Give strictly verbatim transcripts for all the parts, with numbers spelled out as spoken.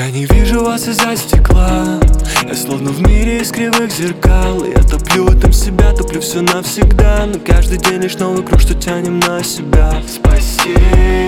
Я не вижу вас из-за стекла. Я словно в мире из кривых зеркал. Я топлю там себя, топлю все навсегда. Но каждый день лишь новый круг, что тянем на себя. Спасись.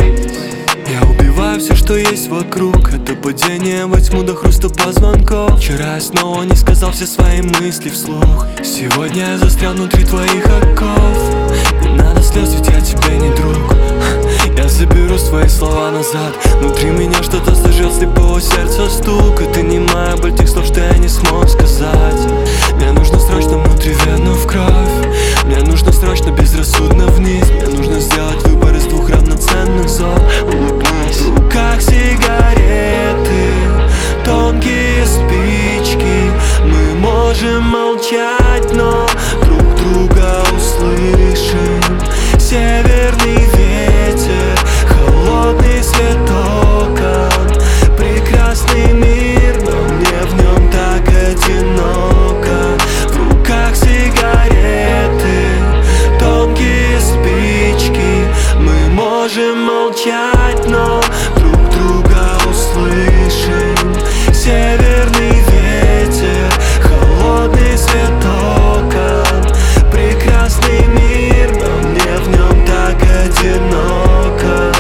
Я убиваю все, что есть вокруг. Это падение во тьму до хруста позвонков. Вчера я снова не сказал все свои мысли вслух. Сегодня я застрял внутри твоих оков. Не надо слез, ведь я тебе не друг. Я заберу свои слова назад. Внутри меня что-то зажил слепого сердца стук. Это не моя боль тех слов, что я не смог сказать. Мне нужно срочно внутривенно в кровь. Мне нужно срочно безрассудно вниз. Мне нужно сделать выбор из двух равноценных зон. Улыбнись. В руках сигареты, тонкие спички. Мы можем молчать, но друг друга услышим. Северный ветер, холодный свет окон. Прекрасный мир, но мне в нем так одиноко. В руках сигареты, тонкие спички. Мы можем молчать, но друг друга услышим. Северный ветер, холодный свет окон. Прекрасный мир, но мне в нем так одиноко.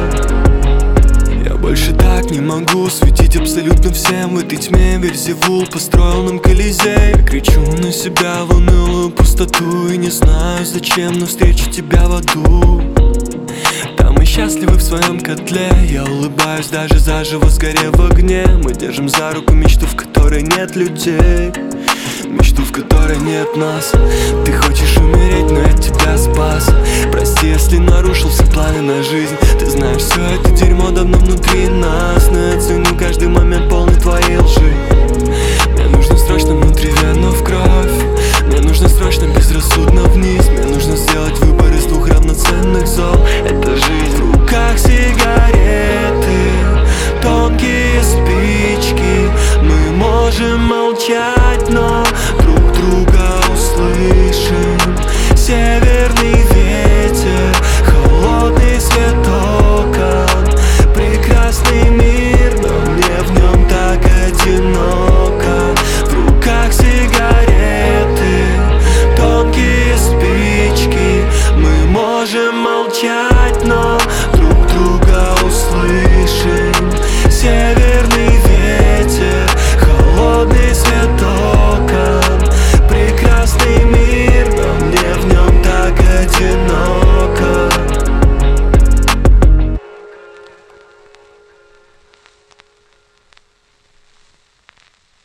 Я больше так не могу светить абсолютно всем. В этой тьме Вельзевул построил нам Колизей. Я кричу на себя в унылую пустоту и не знаю зачем, но встречу тебя в аду. Там мы счастливы в своем котле. Я улыбаюсь, даже заживо сгорев в огне. Мы держим за руку мечту, в которой нет людей. Мечту, в которой нет нас. Ты хочешь умереть, но я тебя спас. Прости, если нарушил все планы на жизнь. Ты знаешь, все это дерьмо давно внутри нас. Но я ценю каждый момент полный твоей лжи. Мне нужно срочно внутривенно в кровь. Мне нужно срочно безрассудно вниз. Мне нужно сделать выбор из двух равноценных зол. Это жизнь. В руках сигареты, тонкие спички. Мы можем молчать, но друг друга услышим. Северный ветер, холодный свет окон. Прекрасный мир, но мне в нем так одиноко. В руках сигареты, тонкие спички. Мы можем молчать.